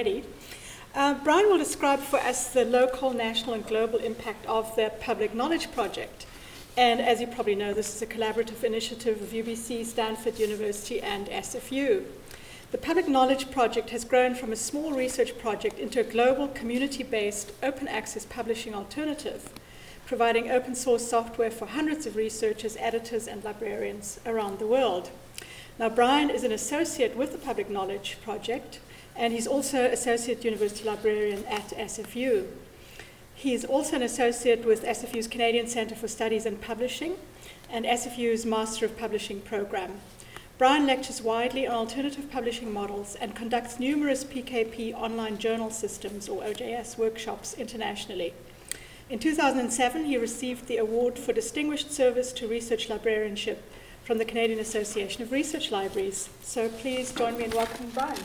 already. Brian will describe for us the local, national, and global impact of the Public Knowledge Project. And as you probably know, this is a collaborative initiative of UBC, Stanford University, and SFU. The Public Knowledge Project has grown from a small research project into a global, community-based, open access publishing alternative, providing open source software for hundreds of researchers, editors, and librarians around the world. Now, Brian is an associate with the Public Knowledge Project, and he's also Associate University Librarian at SFU. He's also an associate with SFU's Canadian Centre for Studies in Publishing and SFU's Master of Publishing program. Brian lectures widely on alternative publishing models and conducts numerous PKP online journal systems, or OJS, workshops internationally. In 2007, he received the Award for Distinguished Service to Research Librarianship from the Canadian Association of Research Libraries. So please join me in welcoming Brian.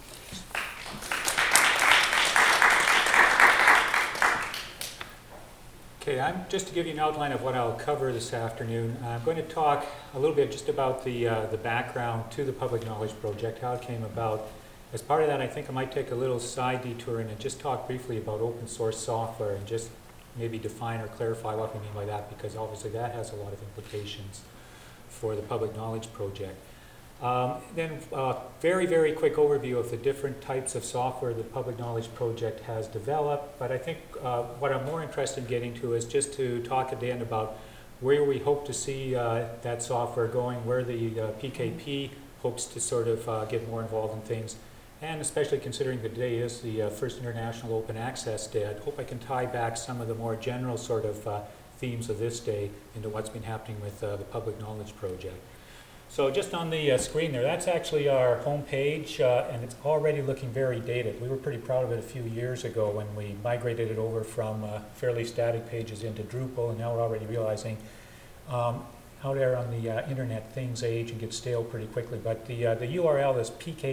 Okay, just to give you an outline of what I'll cover this afternoon, I'm going to talk a little bit just about the background to the Public Knowledge Project, how it came about. As part of that, I think I might take a little side detour and just talk briefly about open source software and just maybe define or clarify what we mean by that, because obviously that has a lot of implications for the Public Knowledge Project. Then very, very quick overview of the different types of software the Public Knowledge Project has developed. But I think what I'm more interested in getting to is just to talk at the end about where we hope to see that software going, where the PKP hopes to sort of get more involved in things. And especially considering the day is the first International Open Access Day, I hope I can tie back some of the more general sort of themes of this day into what's been happening with the Public Knowledge Project. So just on the screen there, that's actually our homepage, and it's already looking very dated. We were pretty proud of it a few years ago when we migrated it over from fairly static pages into Drupal, and now we're already realizing out there on the internet things age and get stale pretty quickly. But the URL is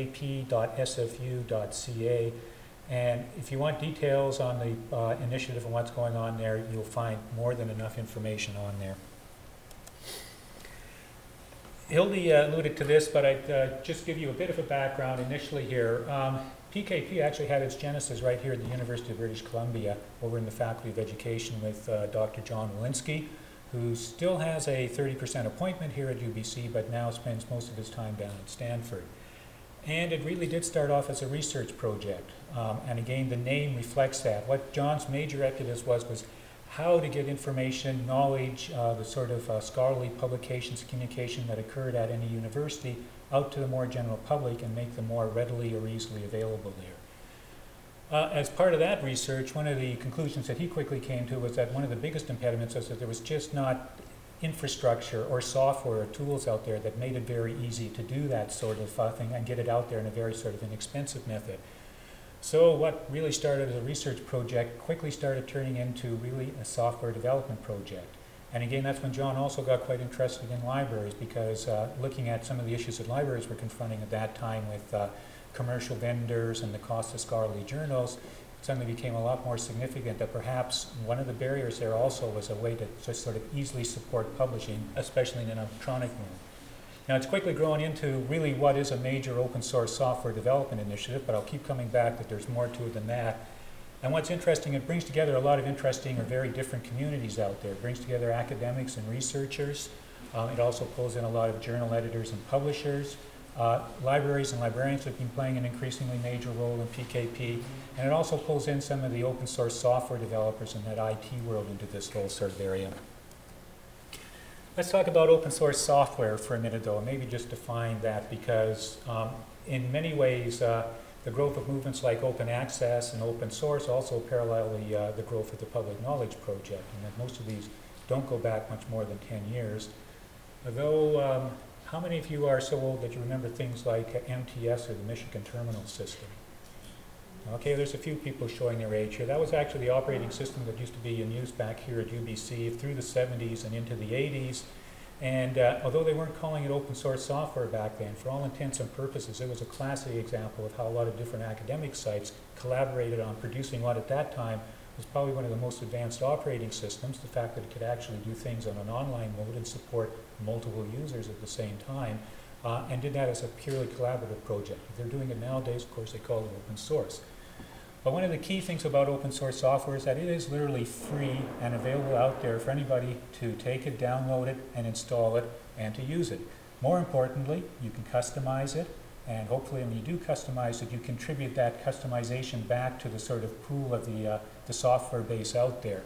pkp.sfu.ca, and if you want details on the initiative and what's going on there, you'll find more than enough information on there. Hildy alluded to this, but I'd just give you a bit of a background initially here. PKP actually had its genesis right here at the University of British Columbia over in the Faculty of Education with Dr. John Walensky, who still has a 30% appointment here at UBC, but now spends most of his time down at Stanford. And it really did start off as a research project. And again, the name reflects that. What John's major impetus was how to get information, knowledge, the sort of scholarly publications, communication that occurred at any university out to the more general public and make them more readily or easily available there. As part of that research, one of the conclusions that he quickly came to was that one of the biggest impediments was that there was just not infrastructure or software or tools out there that made it very easy to do that sort of thing and get it out there in a very sort of inexpensive method. So what really started as a research project quickly started turning into really a software development project. And again, that's when John also got quite interested in libraries, because looking at some of the issues that libraries were confronting at that time with commercial vendors and the cost of scholarly journals, it suddenly became a lot more significant that perhaps one of the barriers there also was a way to just sort of easily support publishing, especially in an electronic mode. Now, it's quickly grown into really what is a major open source software development initiative, but I'll keep coming back that there's more to it than that. And what's interesting, it brings together a lot of interesting or very different communities out there. It brings together academics and researchers. It also pulls in a lot of journal editors and publishers. Libraries and librarians have been playing an increasingly major role in PKP. And it also pulls in some of the open source software developers in that IT world into this whole sort of area. Let's talk about open source software for a minute, though, and maybe just define that, because in many ways, the growth of movements like open access and open source also parallel the growth of the Public Knowledge Project, and that most of these don't go back much more than 10 years. Although, how many of you are so old that you remember things like MTS or the Michigan Terminal System? Okay, there's a few people showing their age here. That was actually the operating system that used to be in use back here at UBC through the 70s and into the 80s. And although they weren't calling it open source software back then, for all intents and purposes, it was a classic example of how a lot of different academic sites collaborated on producing what at that time was probably one of the most advanced operating systems. The fact that it could actually do things on an online mode and support multiple users at the same time, and did that as a purely collaborative project. If they're doing it nowadays, of course, they call it open source. But one of the key things about open source software is that it is literally free and available out there for anybody to take it, download it, and install it, and to use it. More importantly, you can customize it, and hopefully when you do customize it, you contribute that customization back to the sort of pool of the software base out there.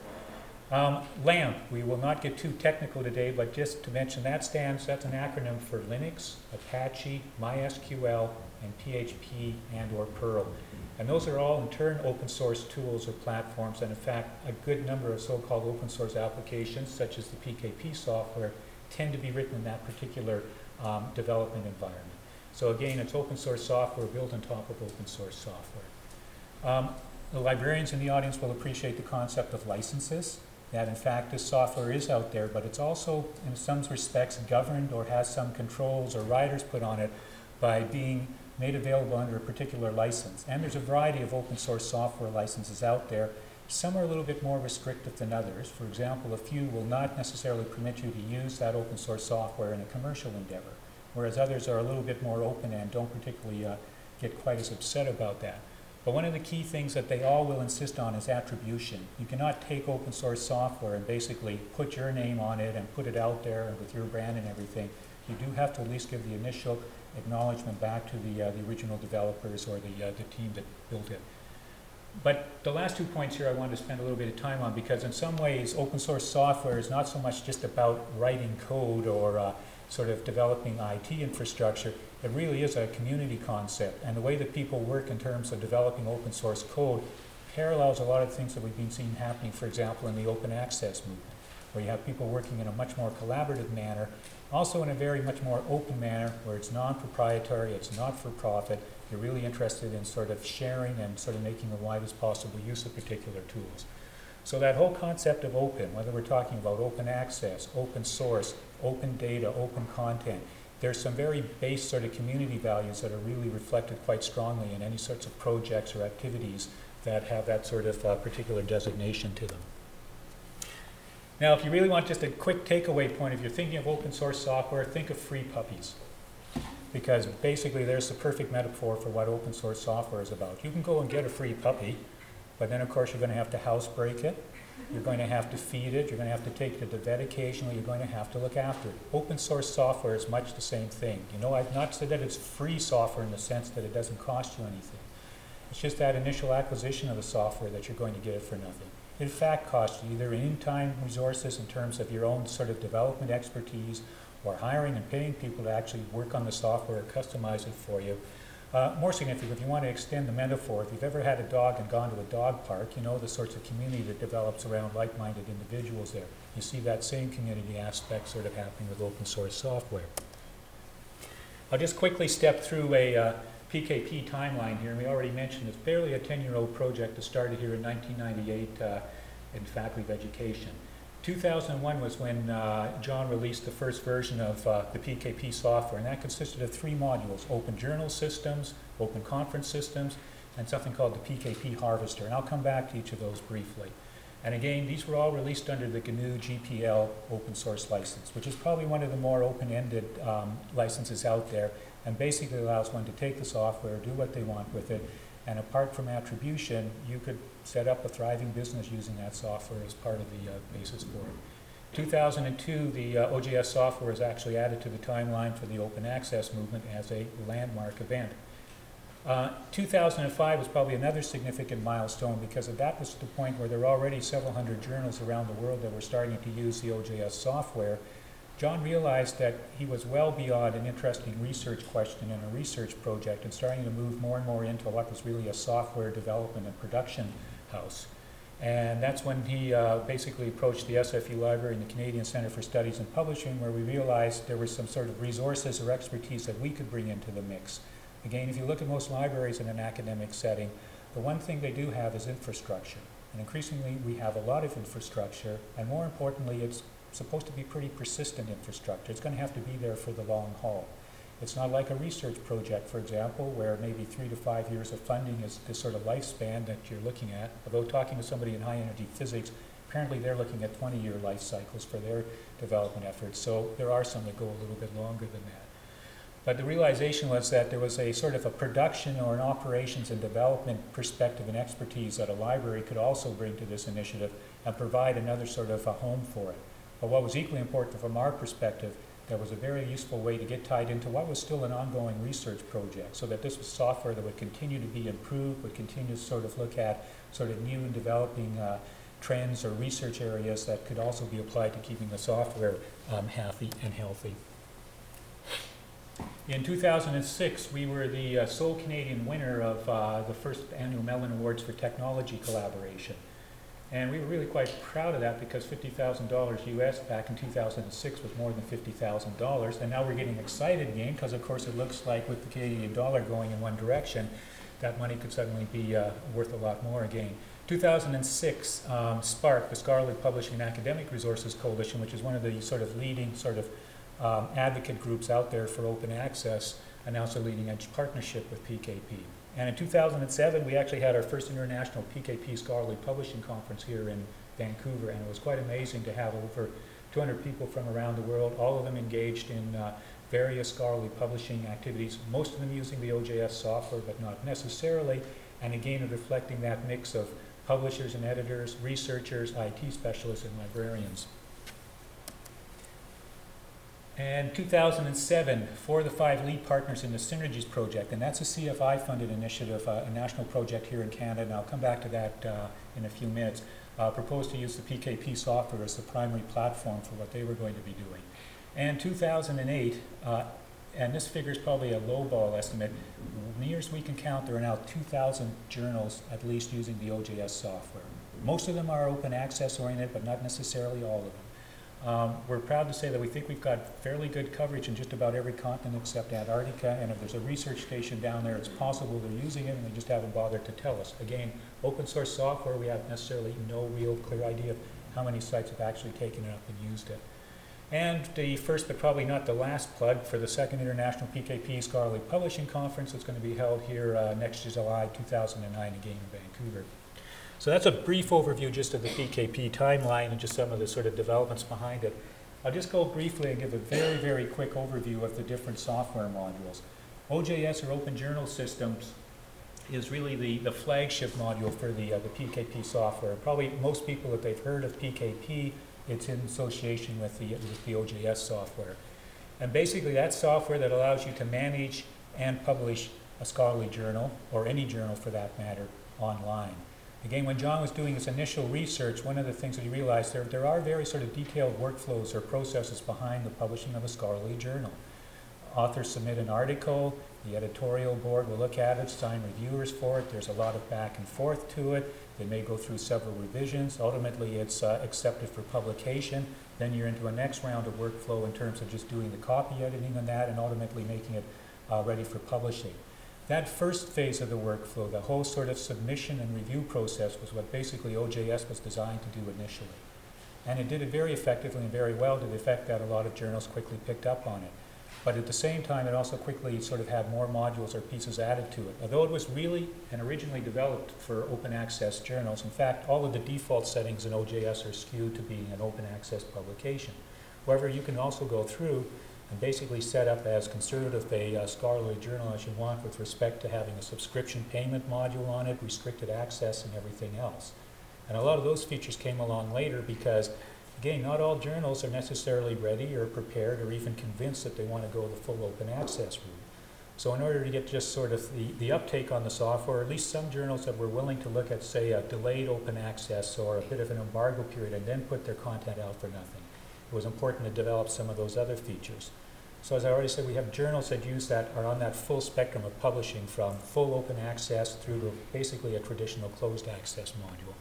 LAMP, we will not get too technical today, but just to mention that's an acronym for Linux, Apache, MySQL, and PHP and or Perl. And those are all in turn open source tools or platforms, and in fact a good number of so-called open source applications such as the PKP software tend to be written in that particular development environment. So again, it's open source software built on top of open source software. The librarians in the audience will appreciate the concept of licenses, that in fact this software is out there, but it's also in some respects governed or has some controls or riders put on it by being made available under a particular license. And there's a variety of open source software licenses out there. Some are a little bit more restrictive than others. For example, a few will not necessarily permit you to use that open source software in a commercial endeavor, whereas others are a little bit more open and don't particularly get quite as upset about that. But one of the key things that they all will insist on is attribution. You cannot take open source software and basically put your name on it and put it out there and with your brand and everything. You do have to at least give the initial acknowledgement back to the original developers or the team that built it. But the last 2 points here I want to spend a little bit of time on, because in some ways open source software is not so much just about writing code or sort of developing IT infrastructure. It really is a community concept, and the way that people work in terms of developing open source code parallels a lot of things that we've been seeing happening, for example, in the open access movement, where you have people working in a much more collaborative manner, also in a very much more open manner, where it's non-proprietary, it's not for profit. You're really interested in sort of sharing and sort of making the widest possible use of particular tools. So that whole concept of open, whether we're talking about open access, open source, open data, open content, there's some very base sort of community values that are really reflected quite strongly in any sorts of projects or activities that have that sort of particular designation to them. Now, if you really want just a quick takeaway point, if you're thinking of open source software, think of free puppies. Because basically there's the perfect metaphor for what open source software is about. You can go and get a free puppy, but then of course you're going to have to housebreak it. You're going to have to feed it. You're going to have to take it to the vet occasionally. You're going to have to look after it. Open source software is much the same thing. You know, I've not said that it's free software in the sense that it doesn't cost you anything. It's just that initial acquisition of the software that you're going to get it for nothing. It in fact costs you either in-time resources in terms of your own sort of development expertise, or hiring and paying people to actually work on the software or customize it for you. More significant, if you want to extend the metaphor, if you've ever had a dog and gone to a dog park, you know the sorts of community that develops around like-minded individuals there. You see that same community aspect sort of happening with open source software. I'll just quickly step through a PKP timeline here. And we already mentioned it's barely a 10-year-old project that started here in 1998 in Faculty of Education. 2001 was when John released the first version of the PKP software, and that consisted of 3 modules: Open Journal Systems, Open Conference Systems, and something called the PKP Harvester. And I'll come back to each of those briefly. And again, these were all released under the GNU GPL open source license, which is probably one of the more open-ended licenses out there, and basically allows one to take the software, do what they want with it, and apart from attribution, you could set up a thriving business using that software as part of the basis for it. 2002, the OJS software was actually added to the timeline for the open access movement as a landmark event. 2005 was probably another significant milestone, because that was the point where there were already several hundred journals around the world that were starting to use the OJS software. John realized that he was well beyond an interesting research question and a research project, and starting to move more and more into what was really a software development and production house. And that's when he basically approached the SFU Library and the Canadian Centre for Studies in Publishing, where we realized there were some sort of resources or expertise that we could bring into the mix. Again, if you look at most libraries in an academic setting, the one thing they do have is infrastructure. And increasingly, we have a lot of infrastructure, and more importantly, it's supposed to be pretty persistent infrastructure. It's going to have to be there for the long haul. It's not like a research project, for example, where maybe 3 to 5 years of funding is the sort of lifespan that you're looking at. Although talking to somebody in high-energy physics, apparently they're looking at 20-year life cycles for their development efforts. So there are some that go a little bit longer than that. But the realization was that there was a sort of a production or an operations and development perspective and expertise that a library could also bring to this initiative and provide another sort of a home for it. But what was equally important from our perspective, that was a very useful way to get tied into what was still an ongoing research project, so that this was software that would continue to be improved, would continue to sort of look at sort of new and developing trends or research areas that could also be applied to keeping the software happy and healthy. In 2006, we were the sole Canadian winner of the first annual Mellon Awards for Technology Collaboration. And we were really quite proud of that because $50,000 US back in 2006 was more than $50,000. And now we're getting excited again because, of course, it looks like with the Canadian dollar going in one direction, that money could suddenly be worth a lot more again. 2006, SPARC, the Scholarly Publishing and Academic Resources Coalition, which is one of the sort of leading sort of advocate groups out there for open access, announced a leading edge partnership with PKP. And in 2007, we actually had our first international PKP Scholarly Publishing Conference here in Vancouver, and it was quite amazing to have over 200 people from around the world, all of them engaged in various scholarly publishing activities, most of them using the OJS software, but not necessarily, and again, reflecting that mix of publishers and editors, researchers, IT specialists, and librarians. And 2007, 4 of the 5 lead partners in the Synergies project, and that's a CFI-funded initiative, a national project here in Canada, and I'll come back to that in a few minutes, proposed to use the PKP software as the primary platform for what they were going to be doing. And 2008, and this figure is probably a lowball estimate, near as we can count, there are now 2,000 journals at least using the OJS software. Most of them are open access oriented, but not necessarily all of them. We're proud to say that we think we've got fairly good coverage in just about every continent except Antarctica, and if there's a research station down there, it's possible they're using it and they just haven't bothered to tell us. Again, open source software, we have necessarily no real clear idea of how many sites have actually taken it up and used it. And the first, but probably not the last plug, for the second International PKP Scholarly Publishing Conference that's going to be held here next July 2009 again in Vancouver. So that's a brief overview just of the PKP timeline and just some of the sort of developments behind it. I'll just go briefly and give a very, very quick overview of the different software modules. OJS, or Open Journal Systems, is really the flagship module for the PKP software. Probably most people, if they've heard of PKP, it's in association with the OJS software. And basically that's software that allows you to manage and publish a scholarly journal, or any journal for that matter, online. Again, when John was doing his initial research, one of the things that he realized there are very sort of detailed workflows or processes behind the publishing of a scholarly journal. Authors submit an article, the editorial board will look at it, assign reviewers for it, there's a lot of back and forth to it, they may go through several revisions, ultimately it's accepted for publication, then you're into a next round of workflow in terms of just doing the copy editing on that and ultimately making it ready for publishing. That first phase of the workflow, the whole sort of submission and review process, was what basically OJS was designed to do initially. And it did it very effectively and very well to the effect that a lot of journals quickly picked up on it. But at the same time, it also quickly sort of had more modules or pieces added to it. Although it was really and originally developed for open access journals, in fact, all of the default settings in OJS are skewed to being an open access publication. However, you can also go through and basically set up as conservative a scholarly journal as you want with respect to having a subscription payment module on it, restricted access, and everything else. And a lot of those features came along later because, again, not all journals are necessarily ready or prepared or even convinced that they want to go the full open access route. So in order to get just sort of the uptake on the software, at least some journals that were willing to look at, say, a delayed open access or a bit of an embargo period and then put their content out for nothing, it was important to develop some of those other features. So as I already said, we have journals that use that, are on that full spectrum of publishing from full open access through to basically a traditional closed access module.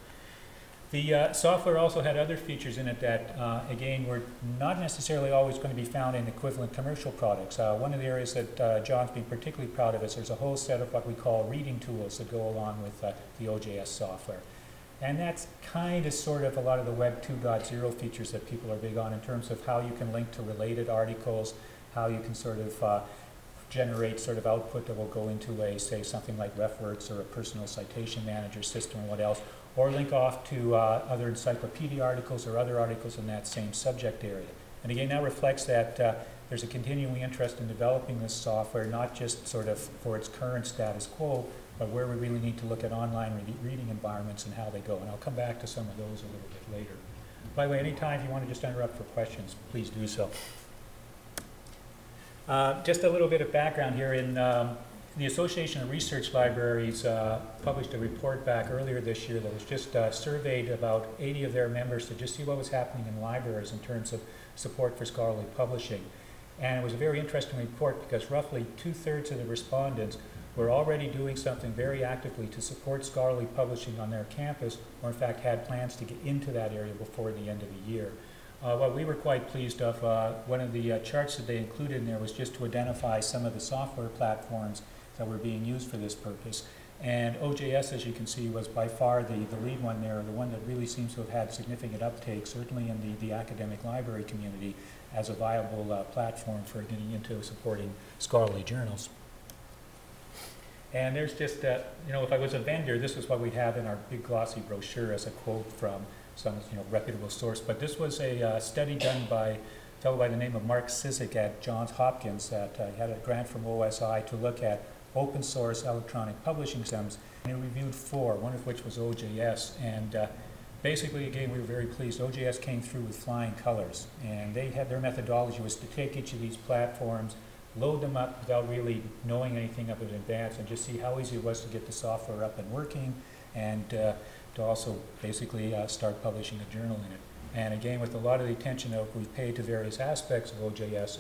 The software also had other features in it that, again, were not necessarily always going to be found in equivalent commercial products. One of the areas that John's been particularly proud of is there's a whole set of what we call reading tools that go along with the OJS software. And that's kind of sort of a lot of the Web 2.0 features that people are big on in terms of how you can link to related articles, how you can sort of generate sort of output that will go into a, say, something like RefWorks or a personal citation manager system or what else, or link off to other encyclopedia articles or other articles in that same subject area. And again, that reflects that there's a continuing interest in developing this software, not just sort of for its current status quo, but where we really need to look at online reading environments and how they go. And I'll come back to some of those a little bit later. By the way, anytime you want to just interrupt for questions, please do so. Just a little bit of background here. In the Association of Research Libraries published a report back earlier this year that was just surveyed about 80 of their members to just see what was happening in libraries in terms of support for scholarly publishing. And it was a very interesting report because roughly 2/3 of the respondents were already doing something very actively to support scholarly publishing on their campus, or in fact had plans to get into that area before the end of the year. What we were quite pleased of, one of the charts that they included in there was just to identify some of the software platforms that were being used for this purpose. And OJS, as you can see, was by far the lead one there, the one that really seems to have had significant uptake, certainly in the academic library community, as a viable platform for getting into supporting scholarly journals. And there's just, if I was a vendor, this is what we have in our big glossy brochure as a quote from some reputable source. But this was a study done by a fellow by the name of Mark Cizik at Johns Hopkins that had a grant from OSI to look at open source electronic publishing systems. And it reviewed 4, one of which was OJS. And basically, again, we were very pleased. OJS came through with flying colors. And they had their methodology was to take each of these platforms, load them up without really knowing anything of it in advance, and just see how easy it was to get the software up and working, and to also basically start publishing a journal in it. And again, with a lot of the attention that we've paid to various aspects of OJS,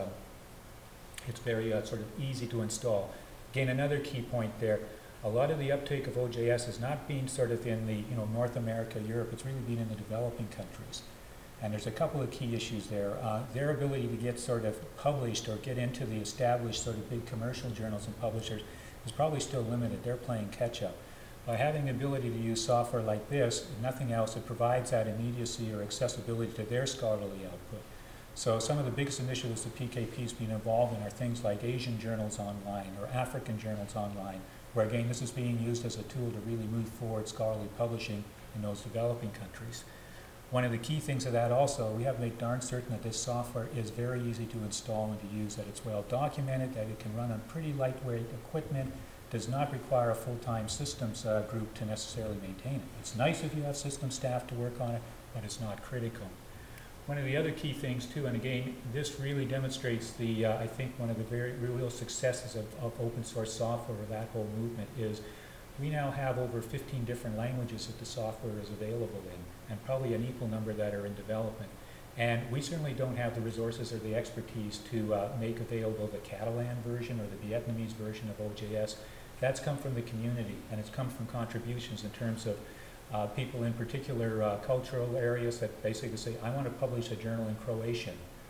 it's very sort of easy to install. Again, another key point there, a lot of the uptake of OJS is not being sort of in the North America, Europe, it's really been in the developing countries. And there's a couple of key issues there. Their ability to get sort of published or get into the established sort of big commercial journals and publishers is probably still limited. They're playing catch up. By having the ability to use software like this, if nothing else, it provides that immediacy or accessibility to their scholarly output. So some of the biggest initiatives that PKP has been involved in are things like Asian journals online or African journals online, where again this is being used as a tool to really move forward scholarly publishing in those developing countries. One of the key things of that also, we have to make darn certain that this software is very easy to install and to use, that it's well documented, that it can run on pretty lightweight equipment, does not require a full-time systems group to necessarily maintain it. It's nice if you have system staff to work on it, but it's not critical. One of the other key things too, and again, this really demonstrates the, I think one of the very real successes of open source software, or that whole movement, is we now have over 15 different languages that the software is available in, and probably an equal number that are in development. And we certainly don't have the resources or the expertise to make available the Catalan version or the Vietnamese version of OJS. That's come from the community, and it's come from contributions in terms of people in particular cultural areas that basically say, I want to publish a journal in Croatian.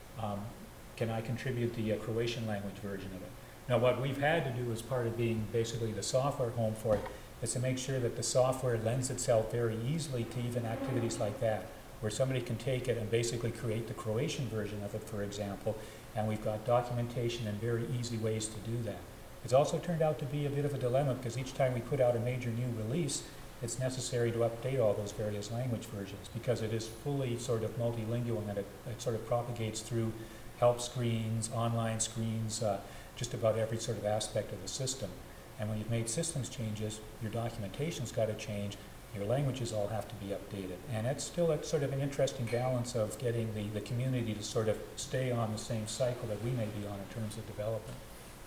Can I contribute the Croatian language version of it? Now, what we've had to do as part of being basically the software home for it is to make sure that the software lends itself very easily to even activities like that, where somebody can take it and basically create the Croatian version of it, for example, and we've got documentation and very easy ways to do that. It's also turned out to be a bit of a dilemma because each time we put out a major new release, it's necessary to update all those various language versions because it is fully sort of multilingual and that it sort of propagates through help screens, online screens, just about every sort of aspect of the system. And when you've made systems changes, your documentation's got to change, your languages all have to be updated. And it's still a sort of an interesting balance of getting the community to sort of stay on the same cycle that we may be on in terms of development.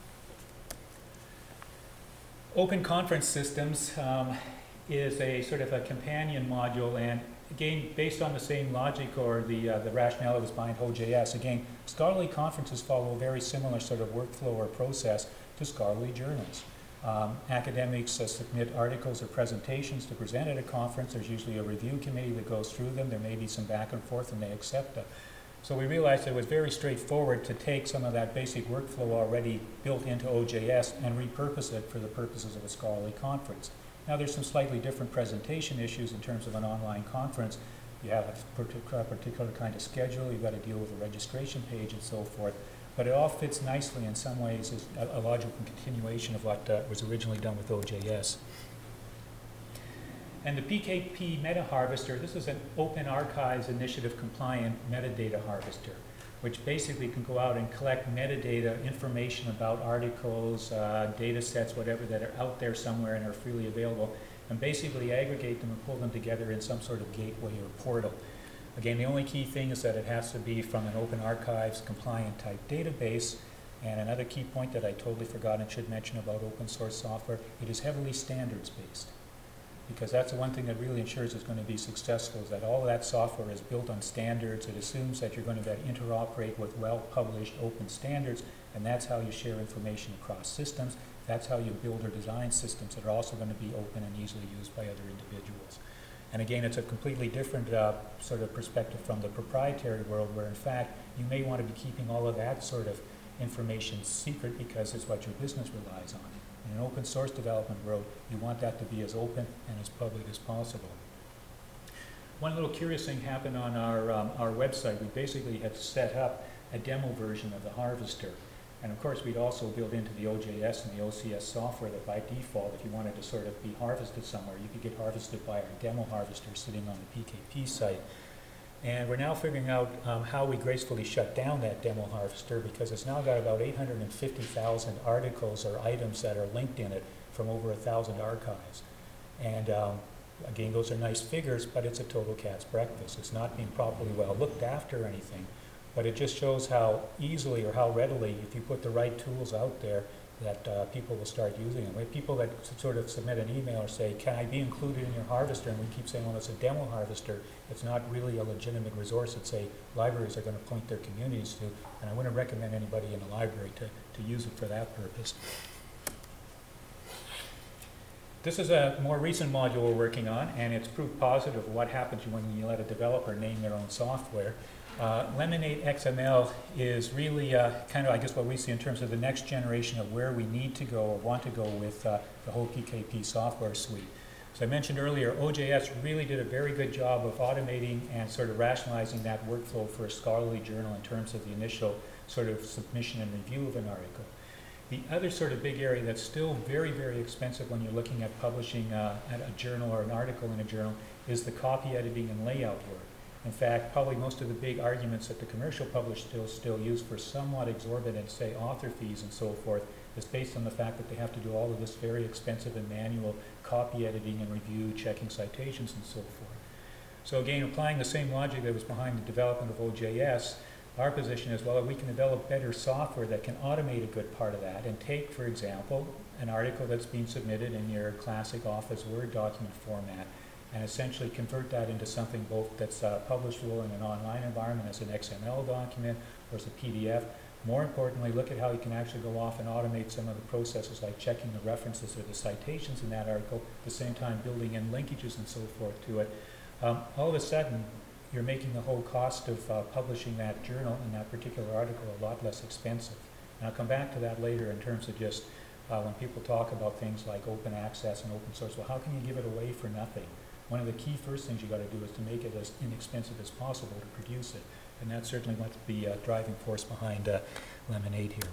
Open Conference Systems is a sort of a companion module, and again, based on the same logic or the rationale that was behind OJS, again, scholarly conferences follow a very similar sort of workflow or process to scholarly journals. Academics submit articles or presentations to present at a conference. There's usually a review committee that goes through them. There may be some back and forth, and they accept it. So we realized it was very straightforward to take some of that basic workflow already built into OJS and repurpose it for the purposes of a scholarly conference. Now there's some slightly different presentation issues in terms of an online conference. You have a particular kind of schedule, you've got to deal with a registration page and so forth, but it all fits nicely in some ways as a logical continuation of what was originally done with OJS. And the PKP Meta Harvester, this is an Open Archives Initiative compliant metadata harvester. which basically can go out and collect metadata information about articles, data sets, whatever, that are out there somewhere and are freely available, and basically aggregate them and pull them together in some sort of gateway or portal. Again, the only key thing is that it has to be from an Open Archives compliant type database. And another key point that I totally forgot and should mention about open source software, it is heavily standards based. Because that's the one thing that really ensures it's going to be successful, is that all of that software is built on standards. It assumes that you're going to interoperate with well-published open standards, and that's how you share information across systems. That's how you build or design systems that are also going to be open and easily used by other individuals. And again, it's a completely different sort of perspective from the proprietary world, where in fact you may want to be keeping all of that sort of information secret because it's what your business relies on. In an open source development world, you want that to be as open and as public as possible. One little curious thing happened on our website. We basically had set up a demo version of the Harvester. And of course, we'd also built into the OJS and the OCS software that by default, if you wanted to sort of be harvested somewhere, you could get harvested by our demo harvester sitting on the PKP site. And we're now figuring out how we gracefully shut down that demo harvester, because it's now got about 850,000 articles or items that are linked in it from over 1,000 archives. And again, those are nice figures, but it's a total cat's breakfast. It's not being properly well looked after or anything, but it just shows how easily or how readily, if you put the right tools out there, that people will start using them. We have people that sort of submit an email or say, can I be included in your harvester? And we keep saying, well, it's a demo harvester. It's not really a legitimate resource that, say, libraries are going to point their communities to, and I wouldn't recommend anybody in a library to use it for that purpose. This is a more recent module we're working on, and it's proof positive of what happens when you let a developer name their own software. Lemonade XML is really kind of, I guess, what we see in terms of the next generation of where we need to go or want to go with the whole PKP software suite. So I mentioned earlier, OJS really did a very good job of automating and sort of rationalizing that workflow for a scholarly journal in terms of the initial sort of submission and review of an article. The other sort of big area that's still very, very expensive when you're looking at publishing a journal or an article in a journal is the copy editing and layout work. In fact, probably most of the big arguments that the commercial publishers still use for somewhat exorbitant, say, author fees and so forth, is based on the fact that they have to do all of this very expensive and manual copy editing and review, checking citations and so forth. So again, applying the same logic that was behind the development of OJS, our position is, well, we can develop better software that can automate a good part of that and take, for example, an article that's being submitted in your classic Office Word document format and essentially convert that into something both that's publishable in an online environment as an XML document or as a PDF. More importantly, look at how you can actually go off and automate some of the processes like checking the references or the citations in that article, at the same time building in linkages and so forth to it. All of a sudden, you're making the whole cost of publishing that journal and that particular article a lot less expensive. And I'll come back to that later in terms of just when people talk about things like open access and open source, well, how can you give it away for nothing? One of the key first things you got to do is to make it as inexpensive as possible to produce it. And that's certainly what's the driving force behind Lemonade here.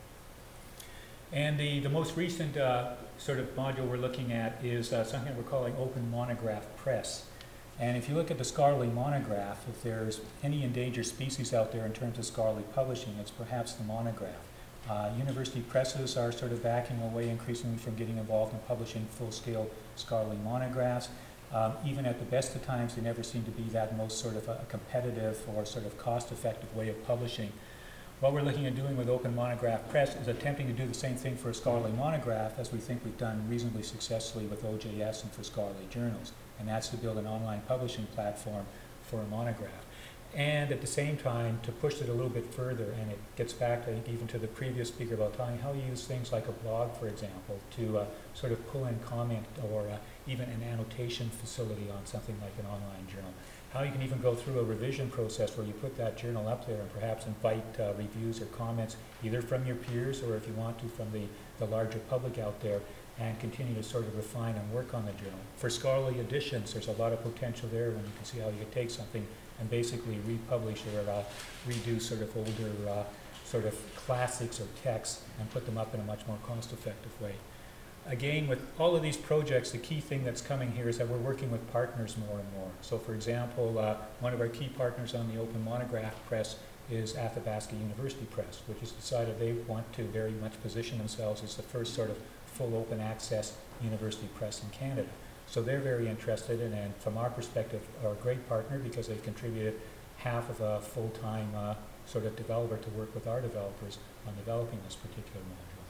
And the most recent sort of module we're looking at is something we're calling Open Monograph Press. And if you look at the scholarly monograph, if there's any endangered species out there in terms of scholarly publishing, it's perhaps the monograph. University presses are sort of backing away increasingly from getting involved in publishing full-scale scholarly monographs. Even at the best of times, they never seem to be that most sort of a competitive or sort of cost-effective way of publishing. What we're looking at doing with Open Monograph Press is attempting to do the same thing for a scholarly monograph as we think we've done reasonably successfully with OJS and for scholarly journals, and that's to build an online publishing platform for a monograph. And at the same time, to push it a little bit further, and it gets back, I think, even to the previous speaker about telling how you use things like a blog, for example, to sort of pull in comment or even an annotation facility on something like an online journal. How you can even go through a revision process where you put that journal up there and perhaps invite reviews or comments either from your peers or, if you want to, from the larger public out there, and continue to sort of refine and work on the journal. For scholarly editions, there's a lot of potential there when you can see how you can take something and basically republish or redo sort of older sort of classics or texts and put them up in a much more cost-effective way. Again, with all of these projects, the key thing that's coming here is that we're working with partners more and more. So for example, one of our key partners on the Open Monograph Press is Athabasca University Press, which has decided they want to very much position themselves as the first sort of full open access university press in Canada. So they're very interested in, and from our perspective, are a great partner because they've contributed half of a full-time sort of developer to work with our developers on developing this particular module.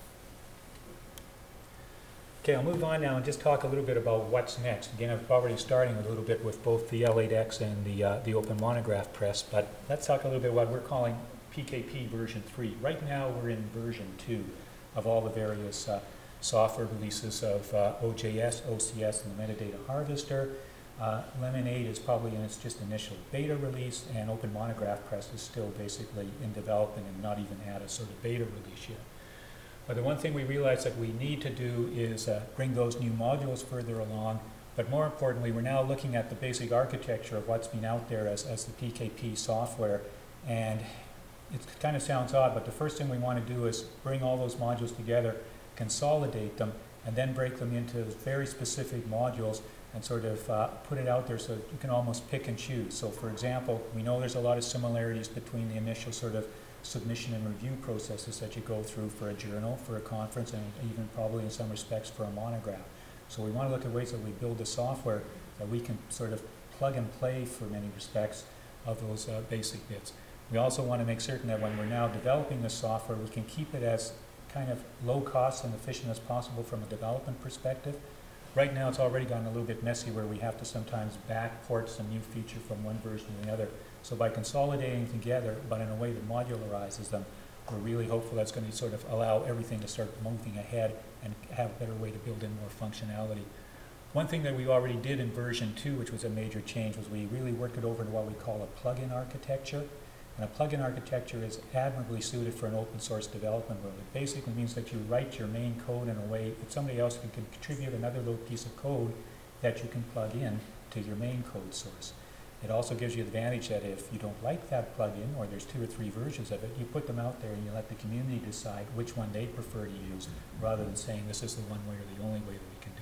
Okay, I'll move on now and just talk a little bit about what's next. Again, I've already starting a little bit with both the L8X and the Open Monograph Press, but let's talk a little bit what we're calling PKP version 3. Right now we're in version 2 of all the various software releases of OJS, OCS, and the metadata harvester. Lemonade is probably in its just initial beta release, and Open Monograph Press is still basically in development and not even at a sort of beta release yet. But the one thing we realize that we need to do is bring those new modules further along, but more importantly, we're now looking at the basic architecture of what's been out there as the PKP software, and it kind of sounds odd, but the first thing we want to do is bring all those modules together, consolidate them, and then break them into very specific modules and sort of put it out there so you can almost pick and choose. So for example, we know there's a lot of similarities between the initial sort of submission and review processes that you go through for a journal, for a conference, and even probably in some respects for a monograph. So we want to look at ways that we build the software that we can sort of plug and play for many respects of those basic bits. We also want to make certain that when we're now developing the software, we can keep it as kind of low cost and efficient as possible from a development perspective. Right now it's already gotten a little bit messy where we have to sometimes backport some new feature from one version to the other. So by consolidating together, but in a way that modularizes them, we're really hopeful that's going to sort of allow everything to start moving ahead and have a better way to build in more functionality. One thing that we already did in version 2, which was a major change, was we really worked it over to what we call a plugin architecture. And a plugin architecture is admirably suited for an open source development world. It basically means that you write your main code in a way that somebody else can contribute another little piece of code that you can plug in to your main code source. It also gives you the advantage that if you don't like that plugin, or there's 2 or 3 versions of it, you put them out there and you let the community decide which one they prefer to use, rather than saying this is the one way or the only way that we can do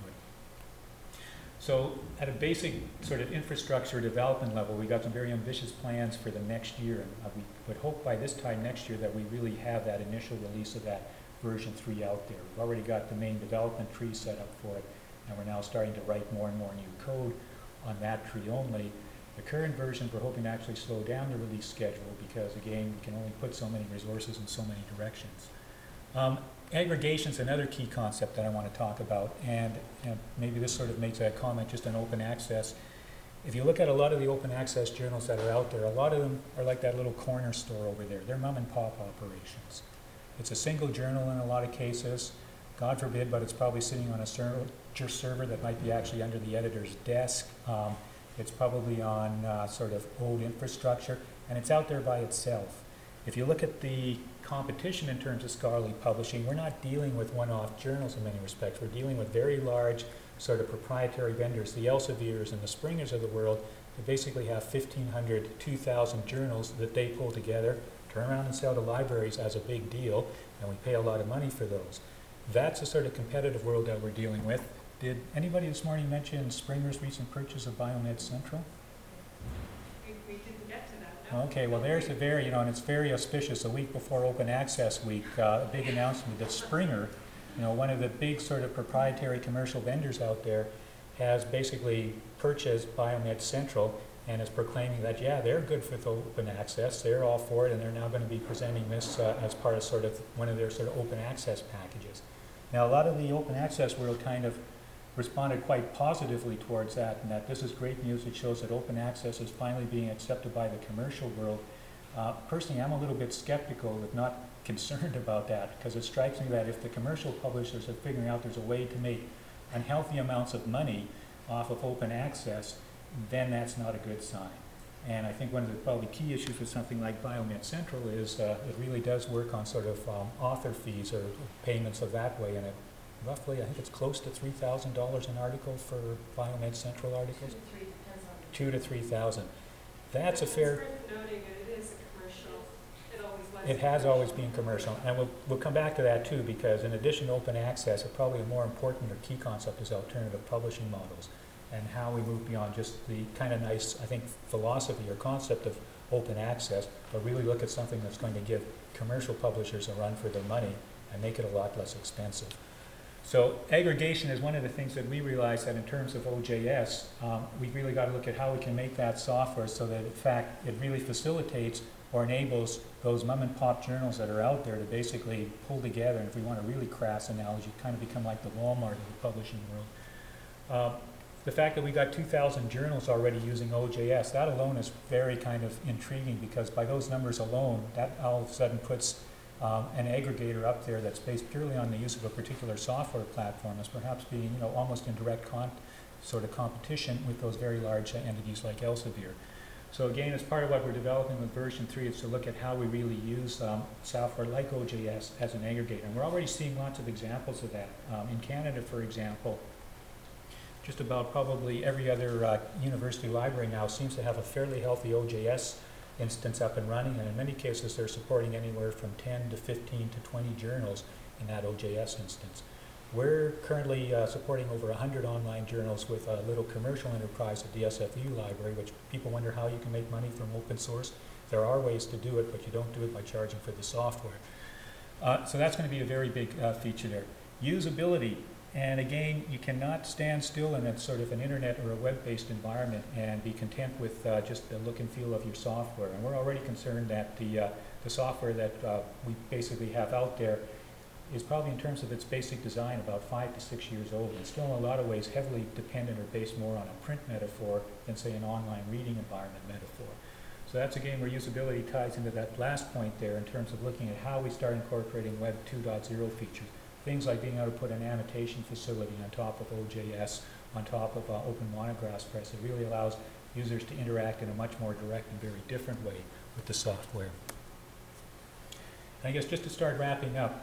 it. So at a basic sort of infrastructure development level, we got some very ambitious plans for the next year, and we would hope by this time next year that we really have that initial release of that version 3 out there. We've already got the main development tree set up for it, and we're now starting to write more and more new code on that tree only. The current version, we're hoping to actually slow down the release schedule because, again, we can only put so many resources in so many directions. Aggregation is another key concept that I want to talk about, and maybe this sort of makes a comment just on open access. If you look at a lot of the open access journals that are out there, a lot of them are like that little corner store over there. They're mom and pop operations. It's a single journal in a lot of cases. God forbid, but it's probably sitting on a server that might be actually under the editor's desk. It's probably on sort of old infrastructure, and it's out there by itself. If you look at the competition in terms of scholarly publishing, we're not dealing with one-off journals in many respects. We're dealing with very large sort of proprietary vendors, the Elsevier's and the Springers of the world, that basically have 1,500, 2,000 journals that they pull together, turn around and sell to libraries as a big deal, and we pay a lot of money for those. That's the sort of competitive world that we're dealing with. Did anybody this morning mention Springer's recent purchase of Biomed Central? We didn't get to that, no. Okay, well there's a very, and it's very auspicious. A week before Open Access Week, a big announcement that Springer, one of the big sort of proprietary commercial vendors out there, has basically purchased Biomed Central and is proclaiming that, yeah, they're good for the open access, they're all for it, and they're now going to be presenting this as part of sort of one of their sort of open access packages. Now, a lot of the open access world kind of responded quite positively towards that, and that this is great news. It shows that open access is finally being accepted by the commercial world. Personally, I'm a little bit skeptical, if not concerned about that, because it strikes me that if the commercial publishers are figuring out there's a way to make unhealthy amounts of money off of open access, then that's not a good sign. And I think one of the probably key issues with something like Biomed Central is it really does work on sort of author fees or payments of that way, and it roughly, I think it's close to $3,000 an article for Biomed Central articles. 2 to 3,000. That's a fair. It's worth noting that it is a commercial. It always was. It has always been commercial, and we'll come back to that too, because in addition to open access, probably a more important or key concept is alternative publishing models, and how we move beyond just the kind of nice, I think, philosophy or concept of open access, but really look at something that's going to give commercial publishers a run for their money and make it a lot less expensive. So aggregation is one of the things that we realize that in terms of OJS, we really got to look at how we can make that software so that in fact it really facilitates or enables those mom and pop journals that are out there to basically pull together, and if we want a really crass analogy, kind of become like the Walmart of the publishing world. The fact that we got 2,000 journals already using OJS, that alone is very kind of intriguing, because by those numbers alone, that all of a sudden puts an aggregator up there that's based purely on the use of a particular software platform as perhaps being, almost in direct sort of competition with those very large entities like Elsevier. So again, as part of what we're developing with version 3 is to look at how we really use software like OJS as an aggregator. And we're already seeing lots of examples of that. In Canada, for example, just about probably every other university library now seems to have a fairly healthy OJS instance up and running, and in many cases they're supporting anywhere from 10 to 15 to 20 journals in that OJS instance. We're currently supporting over 100 online journals with a little commercial enterprise at the SFU library, which people wonder how you can make money from open source. There are ways to do it, but you don't do it by charging for the software. So that's going to be a very big feature there. Usability. And again, you cannot stand still in a sort of an internet or a web-based environment and be content with just the look and feel of your software. And we're already concerned that the software that we basically have out there is probably, in terms of its basic design, about 5 to 6 years old, and still in a lot of ways heavily dependent or based more on a print metaphor than, say, an online reading environment metaphor. So that's, again, where usability ties into that last point there in terms of looking at how we start incorporating Web 2.0 features. Things like being able to put an annotation facility on top of OJS, on top of Open Monographs Press. It really allows users to interact in a much more direct and very different way with the software. And I guess just to start wrapping up,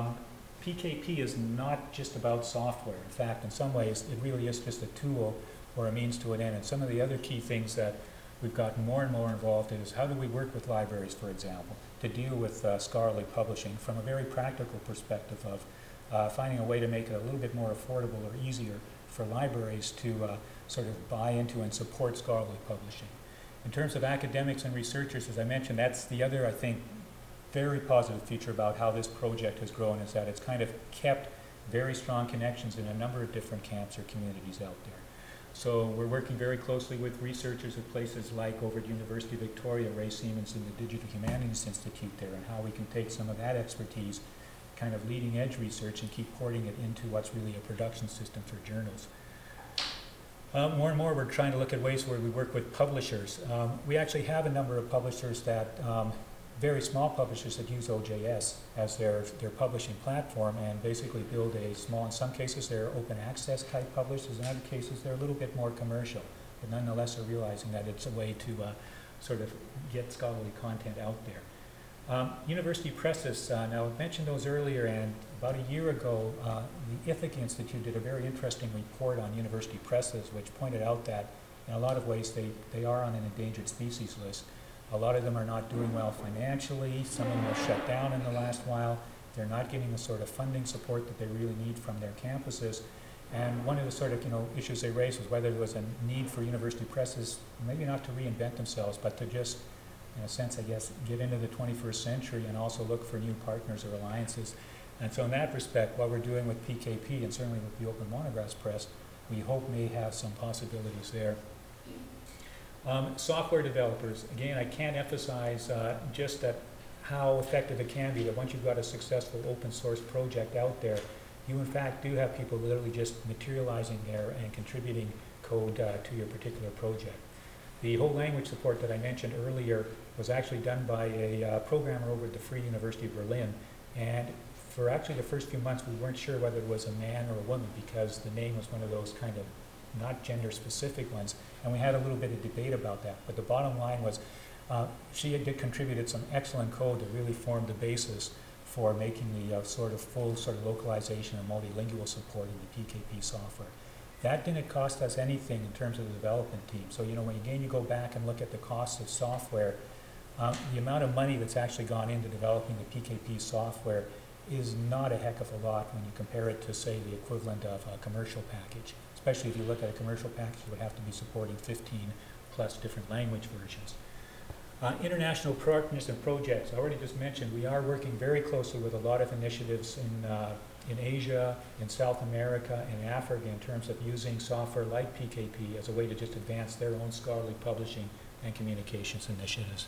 PKP is not just about software. In fact, in some ways, it really is just a tool or a means to an end. And some of the other key things that we've gotten more and more involved in is how do we work with libraries, for example, to deal with scholarly publishing from a very practical perspective of finding a way to make it a little bit more affordable or easier for libraries to sort of buy into and support scholarly publishing. In terms of academics and researchers, as I mentioned, that's the other, I think, very positive feature about how this project has grown, is that it's kind of kept very strong connections in a number of different camps or communities out there. So we're working very closely with researchers at places like over at University of Victoria, Ray Siemens and the Digital Humanities Institute there, and how we can take some of that expertise, kind of leading edge research, and keep porting it into what's really a production system for journals. More and more we're trying to look at ways where we work with publishers. We actually have a number of publishers that, very small publishers that use OJS as their publishing platform and basically build a small, in some cases they're open access type publishers, in other cases they're a little bit more commercial, but nonetheless are realizing that it's a way to sort of get scholarly content out there. University presses, now I mentioned those earlier, and about a year ago the Ithaca Institute did a very interesting report on university presses, which pointed out that in a lot of ways they are on an endangered species list. A lot of them are not doing well financially, some of them are shut down in the last while, they're not getting the sort of funding support that they really need from their campuses. And one of the sort of issues they raised was whether there was a need for university presses, maybe not to reinvent themselves, but to just, in a sense, I guess, get into the 21st century and also look for new partners or alliances. And so in that respect, what we're doing with PKP and certainly with the Open Monographs Press, we hope may have some possibilities there. Software developers, again, I can't emphasize just that how effective it can be, that once you've got a successful open source project out there, you in fact do have people literally just materializing there and contributing code to your particular project. The whole language support that I mentioned earlier was actually done by a programmer over at the Free University of Berlin, and for actually the first few months we weren't sure whether it was a man or a woman because the name was one of those kind of not gender specific ones, and we had a little bit of debate about that, but the bottom line was she did contributed some excellent code that really formed the basis for making the sort of full sort of localization and multilingual support in the PKP software. That didn't cost us anything in terms of the development team. So when again you go back and look at the cost of software, the amount of money that's actually gone into developing the PKP software is not a heck of a lot when you compare it to, say, the equivalent of a commercial package. Especially if you look at a commercial package, it would have to be supporting 15 plus different language versions. International partners and projects. I already just mentioned we are working very closely with a lot of initiatives in Asia, in South America, and Africa in terms of using software like PKP as a way to just advance their own scholarly publishing and communications initiatives.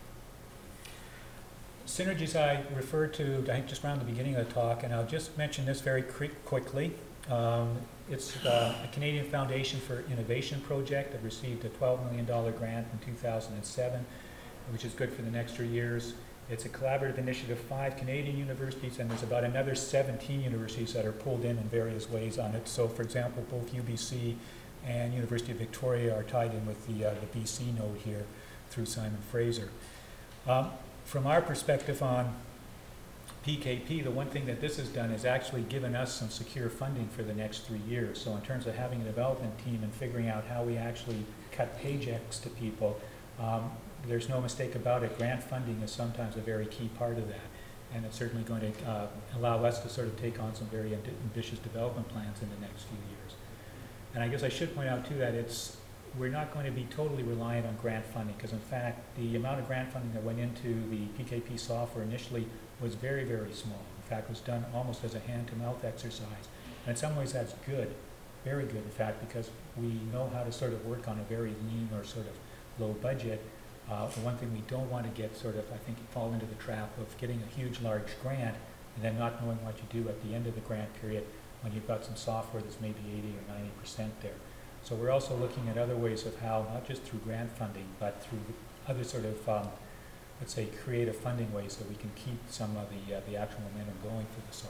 Synergies I referred to, I think, just around the beginning of the talk, and I'll just mention this very quickly. It's a Canadian Foundation for Innovation project that received a $12 million grant in 2007, which is good for the next 3 years. It's a collaborative initiative of 5 Canadian universities, and there's about another 17 universities that are pulled in various ways on it. So, for example, both UBC and University of Victoria are tied in with the BC node here through Simon Fraser. From our perspective on PKP, the one thing that this has done is actually given us some secure funding for the next 3 years. So in terms of having a development team and figuring out how we actually cut paychecks to people, there's no mistake about it. Grant funding is sometimes a very key part of that. And it's certainly going to allow us to sort of take on some very ambitious development plans in the next few years. And I guess I should point out too that we're not going to be totally reliant on grant funding, because in fact the amount of grant funding that went into the PKP software initially was very, very small. In fact, it was done almost as a hand-to-mouth exercise. And in some ways that's good, very good in fact, because we know how to sort of work on a very lean or sort of low budget. The one thing we don't want to get sort of, I think, fall into the trap of getting a huge, large grant and then not knowing what you do at the end of the grant period when you've got some software that's maybe 80 or 90% there. So we're also looking at other ways of how, not just through grant funding, but through other sort of, let's say, creative funding ways that we can keep some of the actual momentum going for the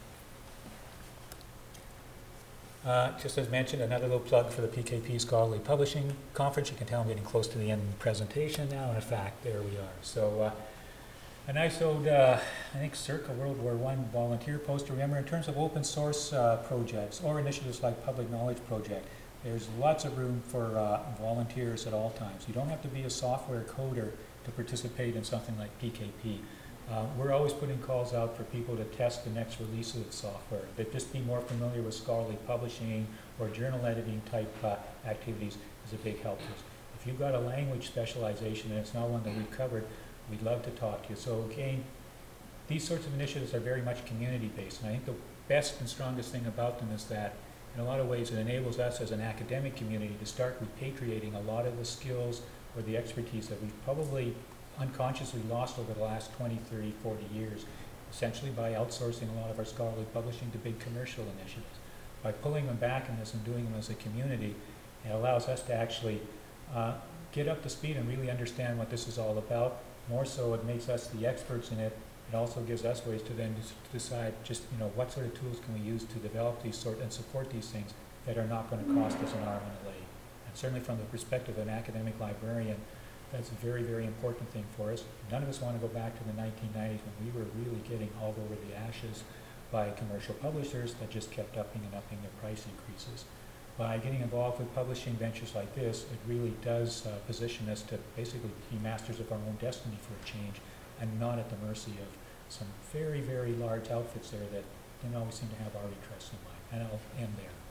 software. Just as mentioned, another little plug for the PKP Scholarly Publishing Conference. You can tell I'm getting close to the end of the presentation now, and in fact, there we are. So a nice old, I think, circa World War I volunteer poster. Remember, in terms of open source projects or initiatives like Public Knowledge Project, there's lots of room for volunteers at all times. You don't have to be a software coder to participate in something like PKP. We're always putting calls out for people to test the next release of the software, that just be more familiar with scholarly publishing or journal editing type activities is a big help to us. If you've got a language specialization and it's not one that we've covered, we'd love to talk to you. So again, these sorts of initiatives are very much community-based, and I think the best and strongest thing about them is that in a lot of ways it enables us as an academic community to start repatriating a lot of the skills or the expertise that we've probably unconsciously lost over the last 20, 30, 40 years, essentially by outsourcing a lot of our scholarly publishing to big commercial initiatives. By pulling them back in this and doing them as a community, it allows us to actually get up to speed and really understand what this is all about. More so, it makes us the experts in it. It also gives us ways to then decide just, what sort of tools can we use to develop these and support these things that are not going to cost us an arm and a leg. And certainly from the perspective of an academic librarian, that's a very, very important thing for us. None of us want to go back to the 1990s when we were really getting hauled over the ashes by commercial publishers that just kept upping and upping their price increases. By getting involved with publishing ventures like this, it really does position us to basically be masters of our own destiny for a change and not at the mercy of some very, very large outfits there that don't always seem to have our interests in mind. And I'll end there.